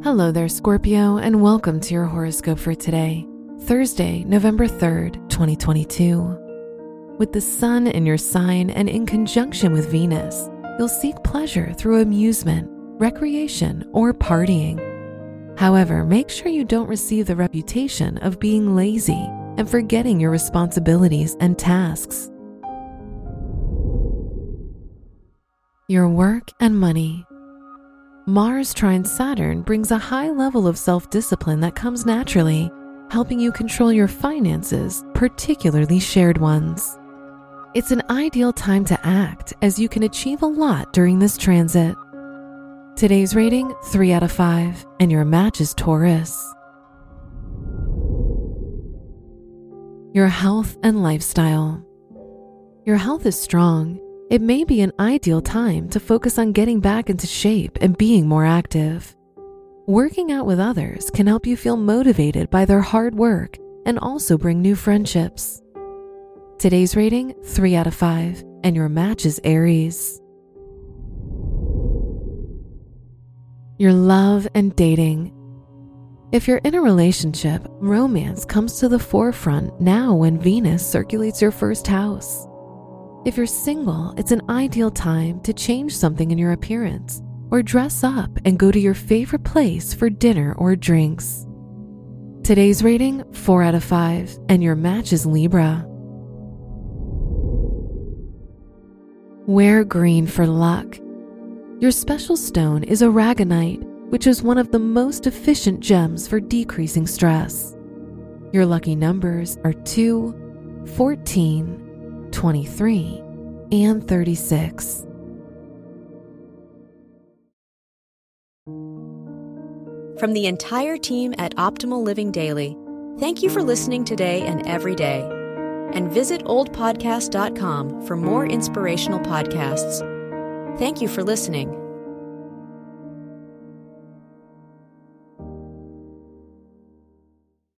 Hello there, Scorpio, and welcome to your horoscope for today, Thursday, November 3rd, 2022. With the sun in your sign and in conjunction with Venus, you'll seek pleasure through amusement, recreation, or partying. However, make sure you don't receive the reputation of being lazy and forgetting your responsibilities and tasks. Your work and money. Mars trine Saturn brings a high level of self-discipline that comes naturally, helping you control your finances, particularly shared ones. It's an ideal time to act as you can achieve a lot during this transit. Today's rating, 3 out of 5, and your match is Taurus. Your health and lifestyle. Your health is strong. It may be an ideal time to focus on getting back into shape and being more active. Working out with others can help you feel motivated by their hard work and also bring new friendships. Today's rating, 3 out of 5, and your match is Aries. Your love and dating. If you're in a relationship, romance comes to the forefront now when Venus circulates your first house. If you're single, it's an ideal time to change something in your appearance or dress up and go to your favorite place for dinner or drinks. Today's rating, 4 out of 5, and your match is Libra. Wear green for luck. Your special stone is aragonite, which is one of the most efficient gems for decreasing stress. Your lucky numbers are 2, 14, 23, and 36. From the entire team at Optimal Living Daily, thank you for listening today and every day. And visit oldpodcast.com for more inspirational podcasts. Thank you for listening.